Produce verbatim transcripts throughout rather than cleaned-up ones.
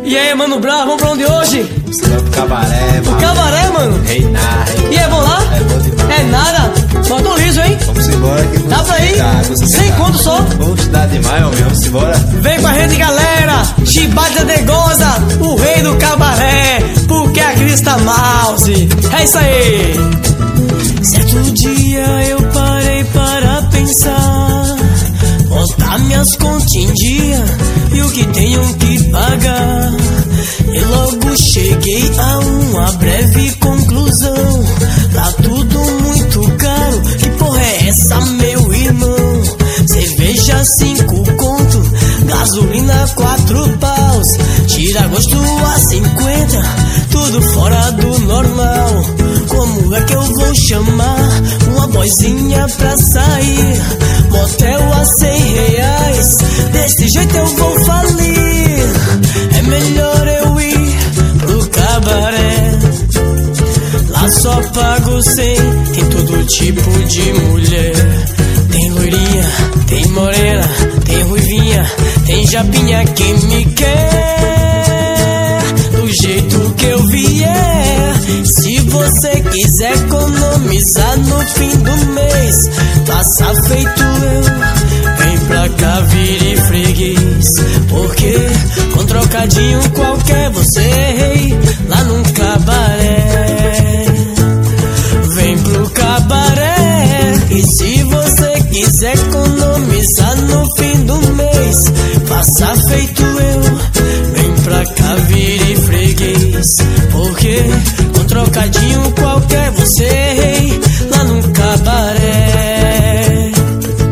E aí, mano bravo, vamos pra onde hoje? Você vai pro cabaré, Pro mano. cabaré, mano? Reinar, reinar. E é bom lá? É bom demais. É nada? Mas tô liso, hein? Vamos embora que Dá pra ir? Sem conto só? Vamos dar demais, homem. Vamos embora. Vem com a gente, galera. Chibata de goza, o rei do cabaré. Porque a Cris tá mouse. É isso aí. Certo dia eu parei para pensar, botar minhas contas em dia e o que tenho que pagar. E logo cheguei a uma breve conclusão: tá tudo muito caro. Que porra é essa, meu irmão? Cerveja cinco conto, gasolina quatro paus, tira gosto a cinquenta, tudo fora do normal. Como é que eu vou chamar uma boizinha pra sair? Motel a cem reais, desse jeito eu vou falir. É melhor eu ir pro cabaré, lá só pago cem, tem todo tipo de mulher. Tem loirinha, tem morena, tem ruivinha, tem japinha que me quer do jeito que eu vier. Se você quiser economizar no fim do mês, faça feito eu, vem pra cá, vire freguês. Porque com trocadinho qualquer você é rei lá no cabaré. Vem pro cabaré, e se você quiser economizar no fim do mês, faça feito eu, vem pra cá, vire freguês. Porque com trocadinho qualquer você é rei lá no cabaré.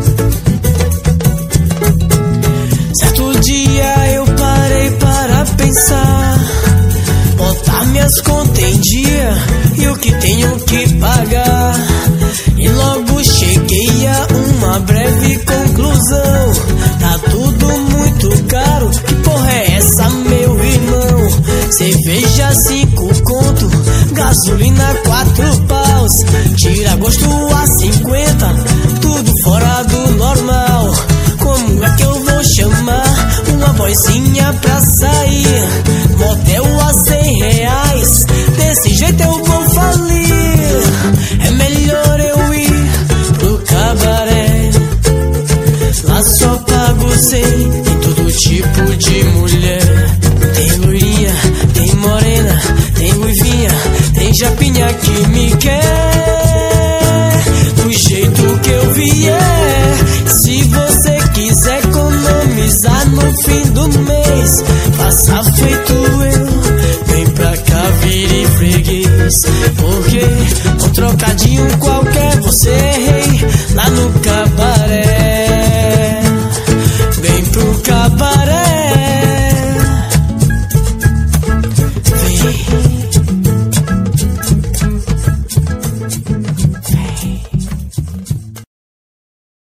Certo dia eu parei para pensar, botar minhas contas em dia e o que tenho que pagar. E logo cheguei a uma breve conclusão: tá tudo muito caro. Que porra é essa, meu irmão? Cerveja cinco conto, gasolina quatro paus, tira gosto a cinquenta, tudo fora do normal. Como é que eu vou chamar uma boizinha pra sair? Motel a cem reais, desse jeito eu vou falir. É melhor eu ir pro cabaré, lá só pago cem, tem todo tipo de mulher. Tem loirinha, tem morena, tem ruivinha, tem japinha que me quer do jeito que eu vier. Se você quiser economizar no fim do mês, faça feito eu, vem pra cá, vire freguês. Porque com trocadinho qualquer você é rei lá no cabaré.